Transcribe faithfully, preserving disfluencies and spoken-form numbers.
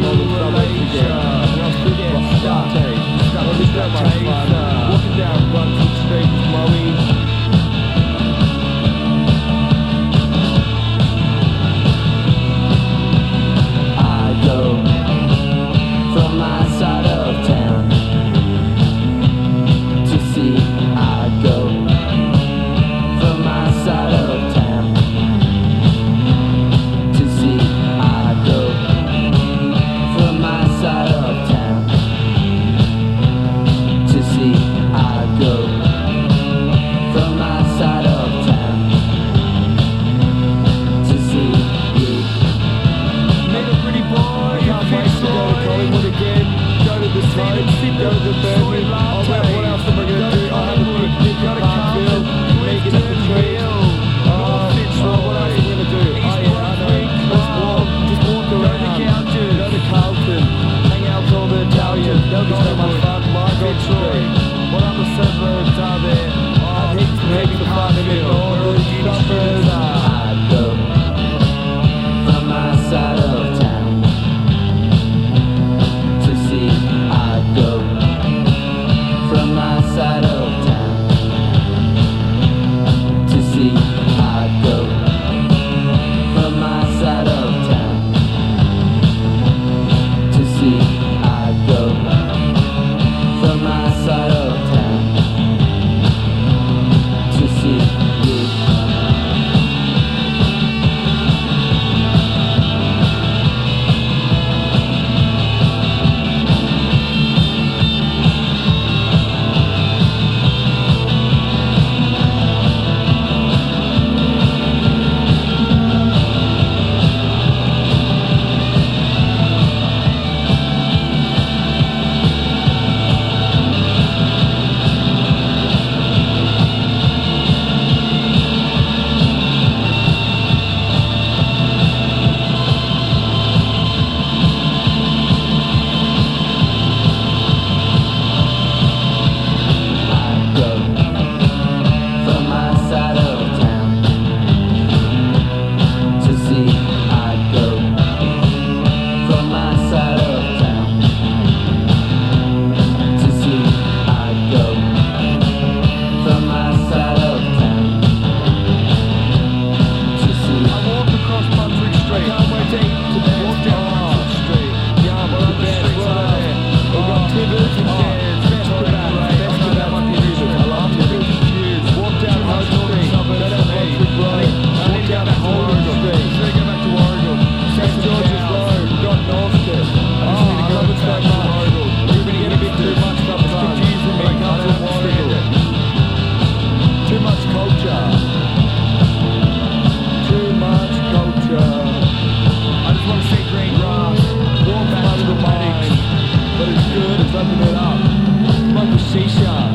Walking down Brunswick Street with Moe. Go to the Birmingham. Oh, man, what else am I going to do? I have a picnic at Parkville, making up a tree. Oh, oh, what else am I going to do? Oh, yeah, I know. Let's walk. Just walk around. Go to Carlton. Hang out with all the Italians. They'll be so much fun. Margot Street. What other suburbs are there? I've heaps and heaps of fun in it. All the suburbs are. I go from my side of town to see. I go from my side of town to see. I go from my side of town to see. I go from my side of town to see you. Open it up. Smoke a shisha.